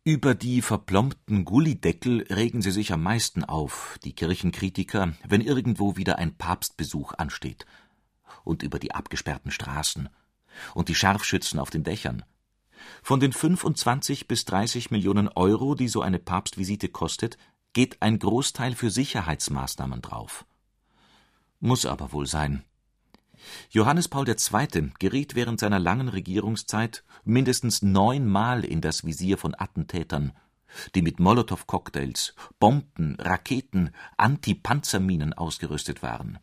Über die verplombten Gullideckel regen sie sich am meisten auf, die Kirchenkritiker, wenn irgendwo wieder ein Papstbesuch ansteht. Und über die abgesperrten Straßen. Und die Scharfschützen auf den Dächern. Von den 25 bis 30 Millionen Euro, die so eine Papstvisite kostet, geht ein Großteil für Sicherheitsmaßnahmen drauf. Muss aber wohl sein. Johannes Paul II. Geriet während seiner langen Regierungszeit mindestens 9-mal in das Visier von Attentätern, die mit Molotow-Cocktails, Bomben, Raketen, Antipanzerminen ausgerüstet waren.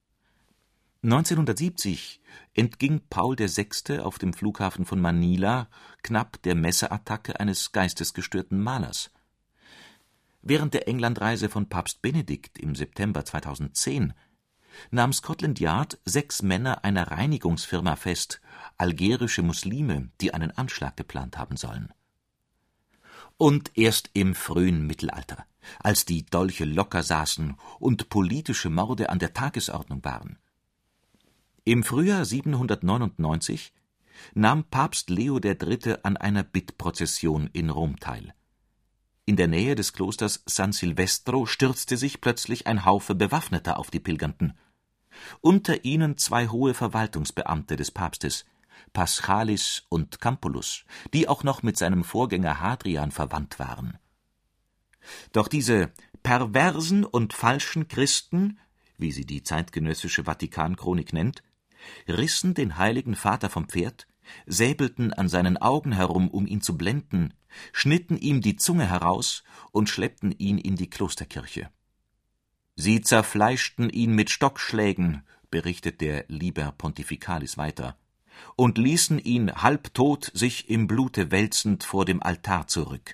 1970 entging Paul VI. Auf dem Flughafen von Manila knapp der Messerattacke eines geistesgestörten Malers. Während der Englandreise von Papst Benedikt im September 2010 nahm Scotland Yard 6 Männer einer Reinigungsfirma fest, algerische Muslime, die einen Anschlag geplant haben sollen. Und erst im frühen Mittelalter, als die Dolche locker saßen und politische Morde an der Tagesordnung waren. Im Frühjahr 799 nahm Papst Leo III. An einer Bittprozession in Rom teil. In der Nähe des Klosters San Silvestro stürzte sich plötzlich ein Haufe Bewaffneter auf die Pilgernden. Unter ihnen 2 hohe Verwaltungsbeamte des Papstes, Paschalis und Campulus, die auch noch mit seinem Vorgänger Hadrian verwandt waren. Doch diese perversen und falschen Christen, wie sie die zeitgenössische Vatikanchronik nennt, rissen den heiligen Vater vom Pferd, säbelten an seinen Augen herum, um ihn zu blenden, schnitten ihm die Zunge heraus und schleppten ihn in die Klosterkirche. Sie zerfleischten ihn mit Stockschlägen, berichtet der Liber Pontificalis weiter, und ließen ihn halbtot sich im Blute wälzend vor dem Altar zurück.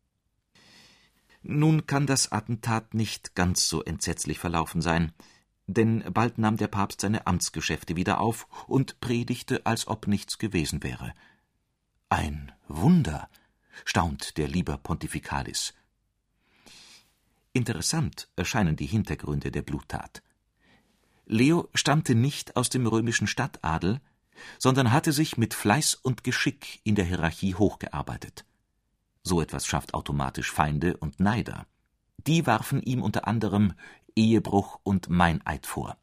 Nun kann das Attentat nicht ganz so entsetzlich verlaufen sein, denn bald nahm der Papst seine Amtsgeschäfte wieder auf und predigte, als ob nichts gewesen wäre. Ein Wunder, staunt der Liber Pontificalis. Interessant erscheinen die Hintergründe der Bluttat. Leo stammte nicht aus dem römischen Stadtadel, sondern hatte sich mit Fleiß und Geschick in der Hierarchie hochgearbeitet. So etwas schafft automatisch Feinde und Neider. Die warfen ihm unter anderem Ehebruch und Meineid vor.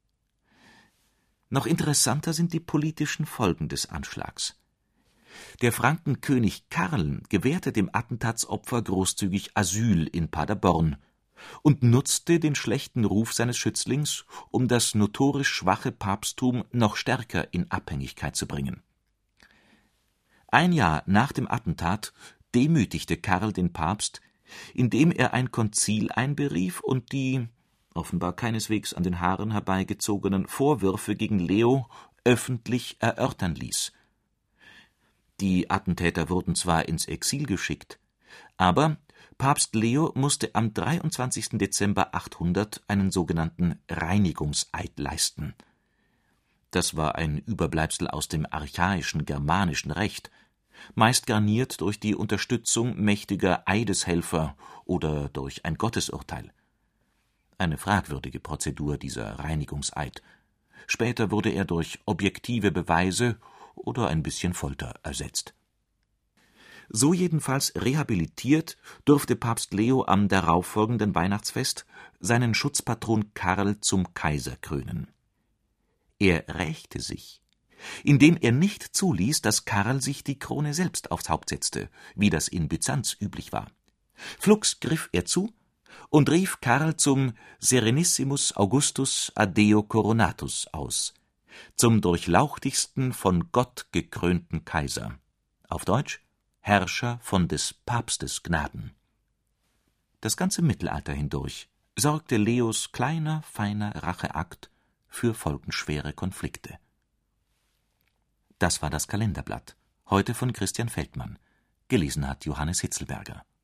Noch interessanter sind die politischen Folgen des Anschlags. Der Frankenkönig Karl gewährte dem Attentatsopfer großzügig Asyl in Paderborn und nutzte den schlechten Ruf seines Schützlings, um das notorisch schwache Papsttum noch stärker in Abhängigkeit zu bringen. Ein Jahr nach dem Attentat demütigte Karl den Papst, indem er ein Konzil einberief und die, offenbar keineswegs an den Haaren herbeigezogenen Vorwürfe gegen Leo öffentlich erörtern ließ. Die Attentäter wurden zwar ins Exil geschickt, aber Papst Leo musste am 23. Dezember 800 einen sogenannten Reinigungseid leisten. Das war ein Überbleibsel aus dem archaischen germanischen Recht, meist garniert durch die Unterstützung mächtiger Eideshelfer oder durch ein Gottesurteil. Eine fragwürdige Prozedur, dieser Reinigungseid. Später wurde er durch objektive Beweise oder ein bisschen Folter ersetzt. So jedenfalls rehabilitiert durfte Papst Leo am darauffolgenden Weihnachtsfest seinen Schutzpatron Karl zum Kaiser krönen. Er rächte sich, indem er nicht zuließ, dass Karl sich die Krone selbst aufs Haupt setzte, wie das in Byzanz üblich war. Flugs griff er zu und rief Karl zum Serenissimus Augustus Adeo Coronatus aus, zum durchlauchtigsten von Gott gekrönten Kaiser. Auf Deutsch: Herrscher von des Papstes Gnaden. Das ganze Mittelalter hindurch sorgte Leos kleiner, feiner Racheakt für folgenschwere Konflikte. Das war das Kalenderblatt, heute von Christian Feldmann. Gelesen hat Johannes Hitzelberger.